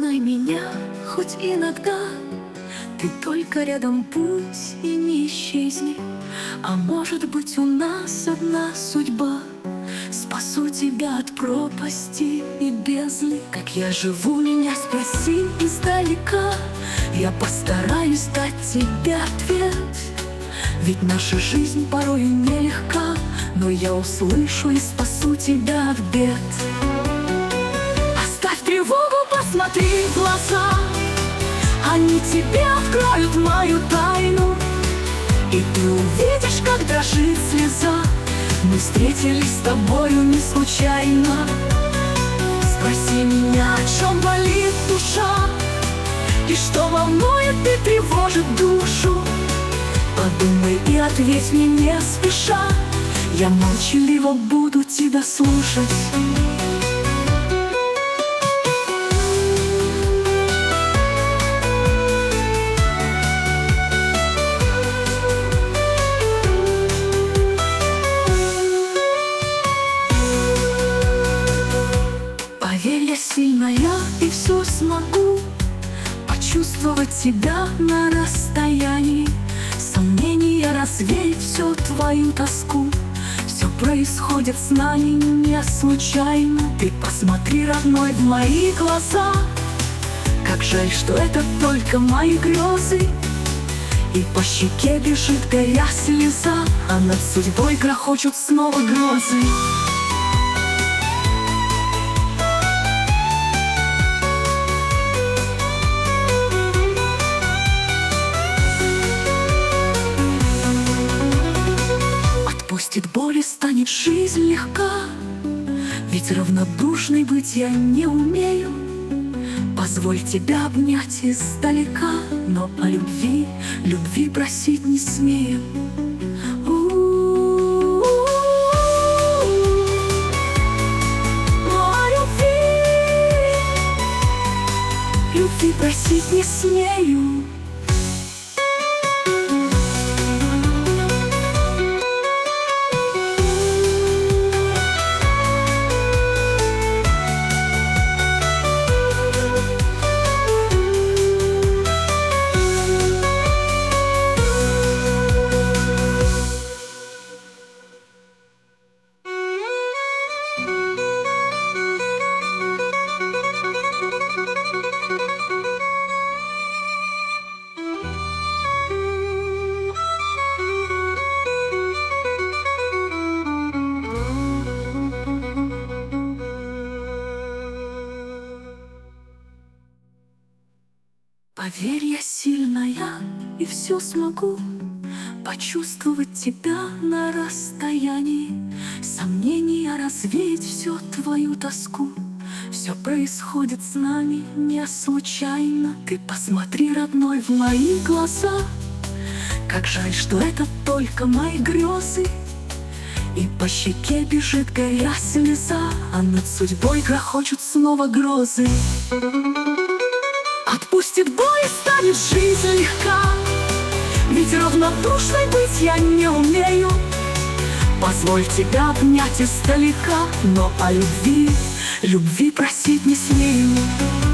Вспоминай меня хоть иногда. Ты только рядом будь и не исчезни. А может быть, у нас одна судьба. Спасу тебя от пропасти и бездны. Как я живу, меня спроси издалека. Я постараюсь дать тебе ответ. Ведь наша жизнь порой нелегка, но я услышу и спасу тебя от бед. Оставь тревогу, посмотри в глаза. Они тебе откроют мою тайну. И ты увидишь, как дрожит слеза. Мы встретились с тобою не случайно. Спроси меня, о чем болит душа, и что волнует и тревожит душу. Подумай и ответь мне не спеша. Я молчаливо буду тебя слушать. Поверь, я сильная и все смогу почувствовать тебя на расстоянии. Сомнения развеять всю твою тоску. Все происходит с нами не случайно. Ты посмотри, родной, в мои глаза. Как жаль, что это только мои грезы. И по щеке бежит горя слеза, а над судьбой грохочут снова грозы. Отпустит боль и станет жизнь легка. Ведь равнодушной быть я не умею. Позволь тебя обнять издалека, но о любви, любви просить не смею. Но о любви, любви просить не смею. Поверь, я сильная и все смогу почувствовать тебя на расстоянии. Сомнения развеять всю твою тоску. Все происходит с нами не случайно. Ты посмотри, родной, в мои глаза. Как жаль, что это только мои грезы. И по щеке бежит горя слеза, а над судьбой грохочут снова грозы. Отпустит боль и станет жизнь легка. Ведь равнодушной быть я не умею. Позволь тебя обнять издалека, но о любви, любви просить не смею.